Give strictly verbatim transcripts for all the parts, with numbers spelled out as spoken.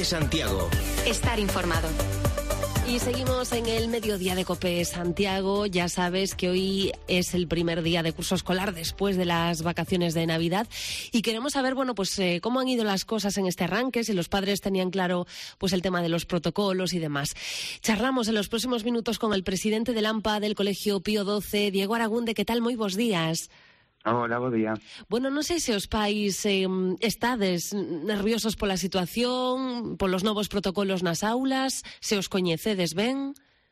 Santiago. Estar informado. Y seguimos en el mediodía de COPE Santiago. Ya sabes que hoy es el primer día de curso escolar después de las vacaciones de Navidad y queremos saber, bueno, pues eh, cómo han ido las cosas en este arranque, si los padres tenían claro pues el tema de los protocolos y demás. Charlamos en los próximos minutos con el presidente del AMPA del Colegio Pío doce, Diego Aragunde. ¿Qué tal? Moi bons días. Hola, bo día. Bueno, non sei se os pais eh, estades nerviosos pola situación, polos novos protocolos nas aulas, se os coñecedes ben.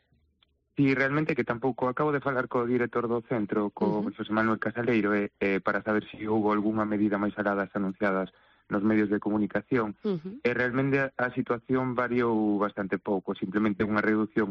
Sí, realmente que tampouco acabo de falar co director do centro, co uh-huh. José Manuel Casaleiro, eh, eh, para saber se si houve algunha medida máis aladas anunciadas nos medios de comunicación. Uh-huh. E realmente a, a situación variou bastante pouco, simplemente unha reducción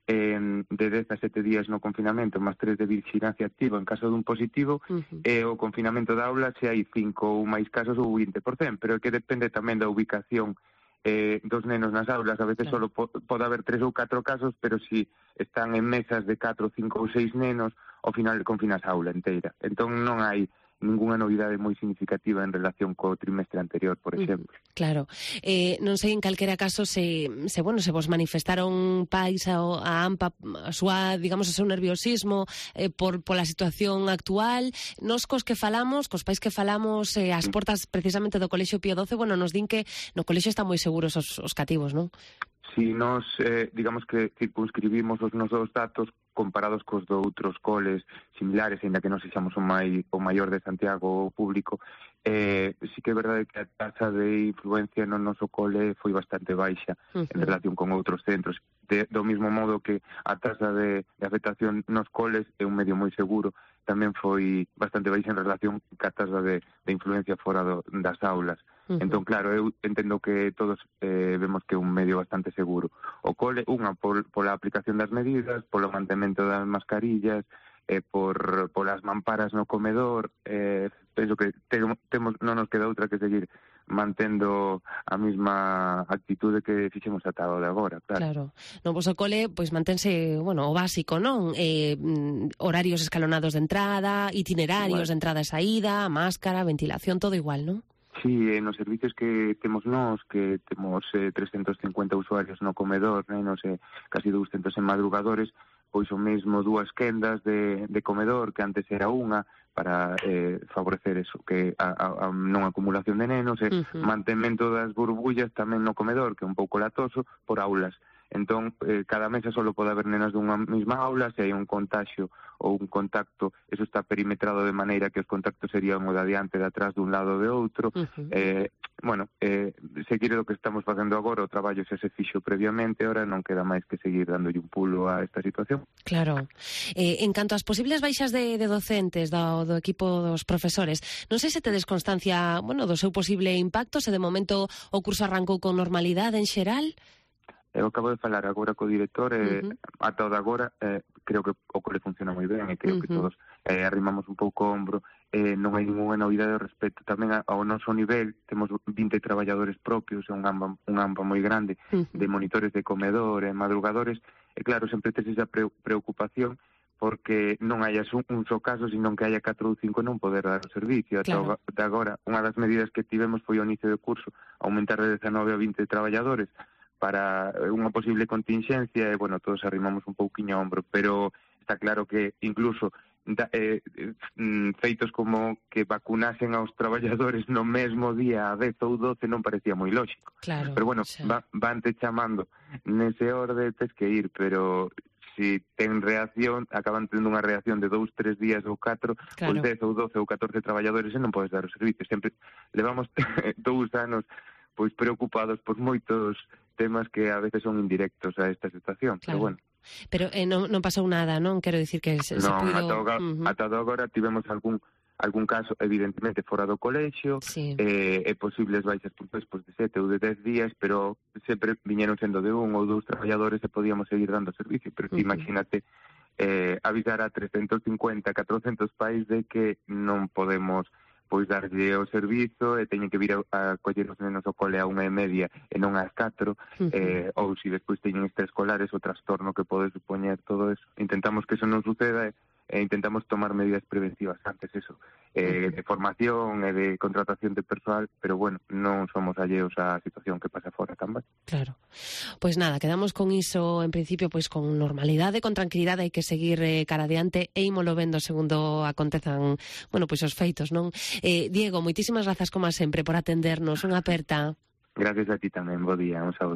en, de dez a sete días no confinamento, máis tres de vigilancia activa en caso dun positivo, uh-huh. e o confinamento da aula se hai cinco ou máis casos ou vinte por cento, pero é que depende tamén da ubicación eh, dos nenos nas aulas. A veces claro. Só po, pode haber tres ou catro casos, pero si están en mesas de catro, cinco ou seis nenos, ao final confinas a aula inteira. Entón non hai ningunha novidade moi significativa en relación co trimestre anterior, por exemplo. Mm, claro. Eh, non sei en calquera caso se, se bueno, se vos manifestaron pais a, a AMPA a súa, digamos, o seu nerviosismo eh, por pola situación actual. Nos cos que falamos, cos pais que falamos eh, ás portas precisamente do Colexio Pío doce, bueno, nos din que no colexio están moi seguros os, os cativos, non? Si nos, eh, digamos que circunscribimos os nosos datos comparados cos de outros coles similares, ainda que non sexamos o, mai, o maior de Santiago público, eh, sí que é verdade que a taxa de influencia no noso cole foi bastante baixa uh-huh. en relación con outros centros. De, do mismo modo que a taxa de, de afectación nos coles é un medio moi seguro, tamén foi bastante baixa en relación ca taxa de, de influencia fora do, das aulas. Uh-huh. Entón, claro, eu entendo que todos eh, vemos que é un medio bastante seguro. O cole, unha, por, pola aplicación das medidas, polo mantemento das mascarillas, eh, por polas mamparas no comedor, eh, penso que temos, temos non nos queda outra que seguir mantendo a mesma actitude que fixemos ata o de agora, claro. Claro. No voso cole, pois mantense, bueno, o básico, non? Eh, horarios escalonados de entrada, itinerarios igual. De entrada e saída, máscara, ventilación, todo igual, non? Sí, nos servicios que temos nós, que temos eh, trescentos cincuenta usuarios no comedor, né, non sei, casi douscentos en madrugadores, pois o mesmo dúas quendas de, de comedor, que antes era unha, para eh, favorecer eso, que a, a, a non acumulación de nenos, e uh-huh. mantemento das burbullas tamén no comedor, que é un pouco latoso, por aulas. Entón, eh, cada mesa só pode haber nenos dunha mesma aula, se hai un contagio ou un contacto, eso está perimetrado de maneira que os contactos serían o de adiante, de atrás, dun lado de outro. Uh-huh. Eh, bueno, eh, seguir o que estamos facendo agora, o traballo se se fixo previamente, ahora non queda máis que seguir dándolle un pulo a esta situación. Claro. Eh, en canto ás posibles baixas de, de docentes do, do equipo dos profesores, non sei se tedes constancia, bueno, do seu posible impacto, se de momento o curso arrancou con normalidade en xeral? Eu acabo de falar agora co director, e uh-huh. ata o de agora eh, creo que o cole funciona moi ben, e creo uh-huh. que todos eh, arrimamos un pouco o ombro, eh, non hai ninguna novidade ao respecto. Tamén ao noso nivel temos vinte traballadores propios, é un AMPA, un AMPA moi grande, uh-huh. de monitores de comedor e madrugadores, e claro, sempre tes esa pre- preocupación porque non haya un, un só caso, sino que haya catro ou cinco non poder dar o servicio. Claro. Ata de agora, unha das medidas que tivemos foi ao inicio do curso aumentar de dezanove a vinte traballadores para unha posible contingencia, e, bueno, todos arrimamos un pouquiño ao ombro, pero está claro que incluso da, eh, feitos como que vacunasen aos traballadores no mesmo día a dez ou doce non parecía moi lógico. Claro, pero, bueno, va, vante chamando nese orde, tes que ir, pero si ten reacción, acaban tendo unha reacción de dous, tres días ou catro, claro. Ou dez ou doce ou catorce traballadores e non podes dar o servicio. Sempre levamos dous anos pois preocupados por moitos temas que a veces son indirectos a esta situación, claro. Pero bueno. Pero eh, non, non pasou nada, non? Quero dicir que se, non, se puido... ata, o, uh-huh. ata agora tivemos algún algún caso, evidentemente, fora do colexio, sí. eh, e posibles baixas puntuais pois, de sete ou de dez días, pero sempre viñeron sendo de un ou dous traballadores e podíamos seguir dando servicio. Pero uh-huh. imagínate eh, avisar a trescentos cincuenta, catrocentos pais de que non podemos pois darlle o servizo e teñen que vir a, a coller os nenos ao cole a unha e media e non ás catro, uh-huh. eh, ou se despois teñen extraescolares o trastorno que pode supoñer todo eso. Intentamos que eso non suceda e, e intentamos tomar medidas preventivas antes, eso, eh, de formación e de contratación de persoal, pero bueno, non somos alleos á situación que pasa fora tamén. Claro. Pois nada, quedamos con iso en principio pois con normalidade, con tranquilidade, hai que seguir eh, cara adiante e ímolo vendo segundo acontezan, bueno, pois os feitos, non? Eh, Diego, moitísimas grazas como sempre por atendernos, unha aperta. Gracias a ti tamén, bo día, un saúdo.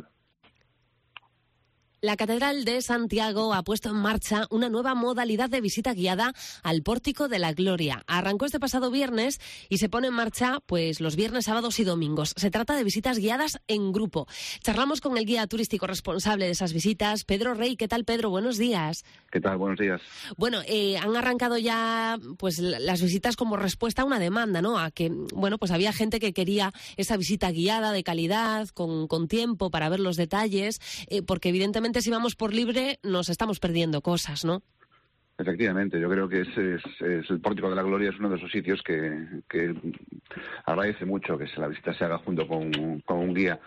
La Catedral de Santiago ha puesto en marcha una nueva modalidad de visita guiada al Pórtico de la Gloria. Arrancó este pasado viernes y se pone en marcha pues los viernes, sábados y domingos. Se trata de visitas guiadas en grupo. Charlamos con el guía turístico responsable de esas visitas, Pedro Rey. ¿Qué tal, Pedro? Buenos días. ¿Qué tal? Buenos días. Bueno, eh, han arrancado ya pues las visitas como respuesta a una demanda, ¿no? A que, bueno, pues había gente que quería esa visita guiada de calidad, con, con tiempo para ver los detalles, eh, porque evidentemente si vamos por libre nos estamos perdiendo cosas, ¿no? Efectivamente, yo creo que es, es, es el Pórtico de la Gloria es uno de esos sitios que, que agradece mucho que la visita se haga junto con, con un guía,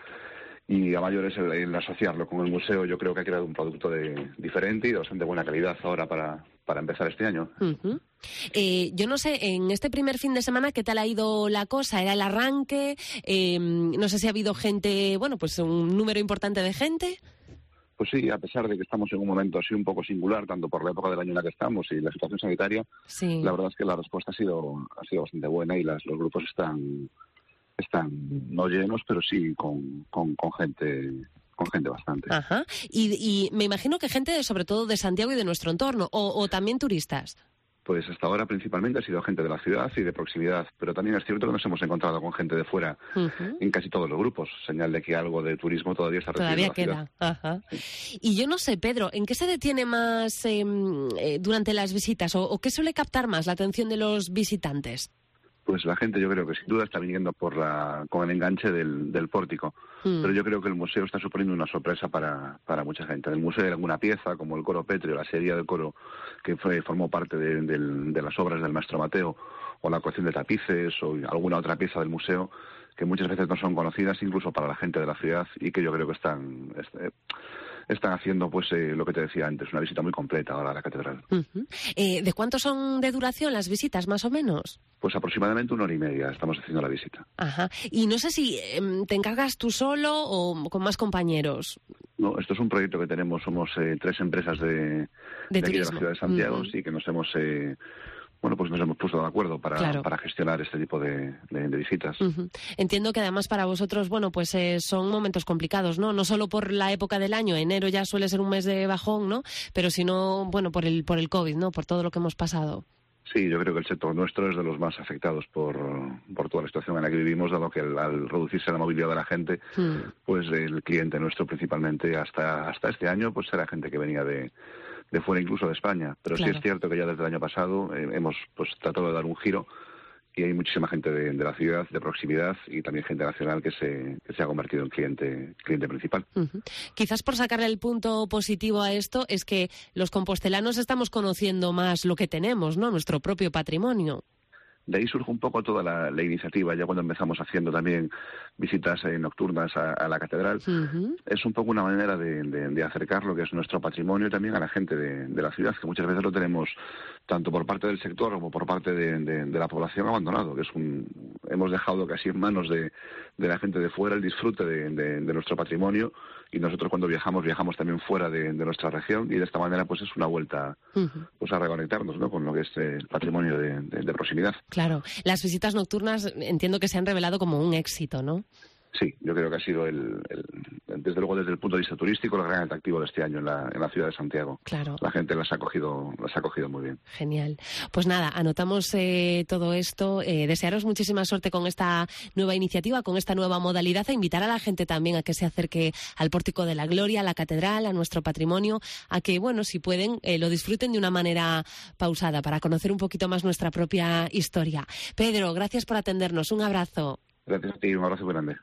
y a mayores el, el asociarlo con el museo. Yo creo que ha creado un producto de, diferente y de bastante buena calidad ahora para, para empezar este año. Uh-huh. Eh, yo no sé, en este primer fin de semana, ¿qué tal ha ido la cosa? ¿Era el arranque? Eh, no sé si ha habido gente, bueno, pues un número importante de gente. Pues sí, a pesar de que estamos en un momento así un poco singular, tanto por la época del año en la que estamos y la situación sanitaria, sí. La verdad es que la respuesta ha sido ha sido bastante buena y las, los grupos están están no llenos, pero sí con, con, con gente con gente bastante. Ajá. Y, y me imagino que gente sobre todo de Santiago y de nuestro entorno, o, o también turistas. Pues hasta ahora principalmente ha sido gente de la ciudad y de proximidad, pero también es cierto que nos hemos encontrado con gente de fuera uh-huh. en casi todos los grupos, señal de que algo de turismo todavía está recibiendo todavía la queda. Ajá. Sí. Y yo no sé, Pedro, ¿en qué se detiene más eh, eh, durante las visitas o, o qué suele captar más la atención de los visitantes? Pues la gente yo creo que sin duda está viniendo por la, con el enganche del, del pórtico, mm. pero yo creo que el museo está suponiendo una sorpresa para, para mucha gente. En el museo hay alguna pieza, como el coro pétreo, la serie del coro que fue, formó parte de, de, de las obras del maestro Mateo, o la colección de tapices, o alguna otra pieza del museo, que muchas veces no son conocidas incluso para la gente de la ciudad y que yo creo que están... Este, están haciendo pues eh, lo que te decía antes, una visita muy completa ahora a la catedral. Uh-huh. Eh, ¿De cuánto son de duración las visitas, más o menos? Pues aproximadamente una hora y media estamos haciendo la visita. Ajá. Y no sé si eh, te encargas tú solo o con más compañeros. No, esto es un proyecto que tenemos, somos eh, tres empresas de, de, de aquí turismo. de la ciudad de Santiago, uh-huh. sí, que nos hemos... Eh, Bueno, pues nos hemos puesto de acuerdo para, claro. para gestionar este tipo de, de, de visitas. Uh-huh. Entiendo que además para vosotros, bueno, pues eh, son momentos complicados, ¿no? No solo por la época del año, enero ya suele ser un mes de bajón, ¿no? Pero sino, bueno, por el por el COVID, ¿no? Por todo lo que hemos pasado. Sí, yo creo que el sector nuestro es de los más afectados por, por toda la situación en la que vivimos, dado que al, al reducirse la movilidad de la gente, hmm. pues el cliente nuestro principalmente hasta hasta este año pues era gente que venía de... de fuera, incluso de España, pero claro. sí es cierto que ya desde el año pasado eh, hemos pues tratado de dar un giro y hay muchísima gente de, de la ciudad, de proximidad y también gente nacional que se, que se ha convertido en cliente, cliente principal. Uh-huh. Quizás por sacarle el punto positivo a esto es que los compostelanos estamos conociendo más lo que tenemos, ¿no? Nuestro propio patrimonio. De ahí surge un poco toda la, la iniciativa, ya cuando empezamos haciendo también visitas eh, nocturnas a, a la catedral. Uh-huh. Es un poco una manera de, de, de acercar lo que es nuestro patrimonio también a la gente de, de la ciudad, que muchas veces lo tenemos tanto por parte del sector como por parte de, de, de la población abandonado, que es un hemos dejado casi en manos de, de la gente de fuera el disfrute de, de, de nuestro patrimonio, y nosotros cuando viajamos, viajamos también fuera de, de nuestra región, y de esta manera pues es una vuelta uh-huh. pues a reconectarnos, ¿no?, con lo que es el patrimonio de, de, de proximidad. Claro, las visitas nocturnas entiendo que se han revelado como un éxito, ¿no? Sí, yo creo que ha sido, el, el, desde luego, desde el punto de vista turístico, el gran atractivo de este año en la, en la ciudad de Santiago. Claro. La gente las ha cogido, las ha cogido muy bien. Genial. Pues nada, anotamos eh, todo esto. Eh, desearos muchísima suerte con esta nueva iniciativa, con esta nueva modalidad, e invitar a la gente también a que se acerque al Pórtico de la Gloria, a la catedral, a nuestro patrimonio, a que, bueno, si pueden, eh, lo disfruten de una manera pausada para conocer un poquito más nuestra propia historia. Pedro, gracias por atendernos. Un abrazo. Gracias a ti, un abrazo muy grande.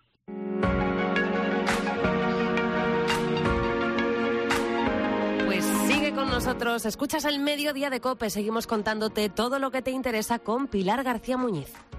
Pues sigue con nosotros, escuchas el Mediodía de COPE, seguimos contándote todo lo que te interesa con Pilar García Muñiz.